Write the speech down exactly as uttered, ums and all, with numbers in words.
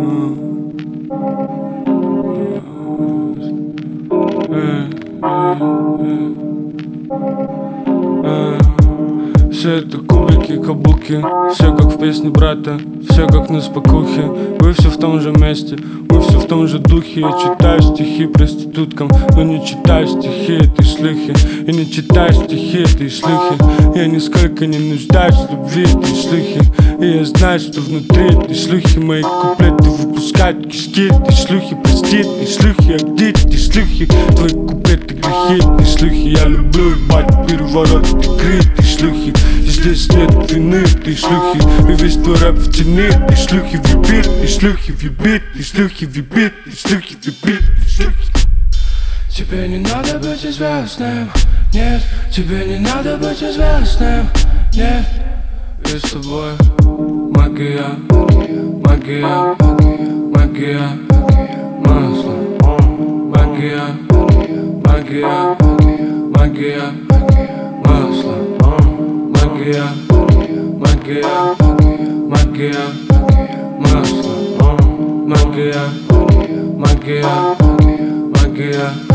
Все это кубики, кабуки, все как в песне брата, все как на спокухе. Вы все в том же месте, мы все в том же духе. Я читаю стихи проституткам, но не читаю стихи этой шлюхи. И не читаю стихи этой шлюхи. Я нисколько не нуждаюсь в любви этой шлюхи. И я знаю, что внутри этой шлюхи мои куплеты выпускают кишки этой шлюхи. Прости этой шлюхи, а где эти шлюхи? Твои куплеты грехи этой шлюхи. Я люблю ебать переворот игры этой шлюхи. И здесь нет вины этой шлюхи. И весь твой рэп в тени этой шлюхи. Вибит, этой шлюхи, вибит, этой шлюхи, вибит, этой шлюхи, вибит, этой шлюхи. Тебе не надо быть известным, нет. Тебе не надо быть известным, нет. И с тобой магия, магия, магия, масло. Магия, магия, магия, масло. Магия, магия, магия, масло. Магия, магия, магия.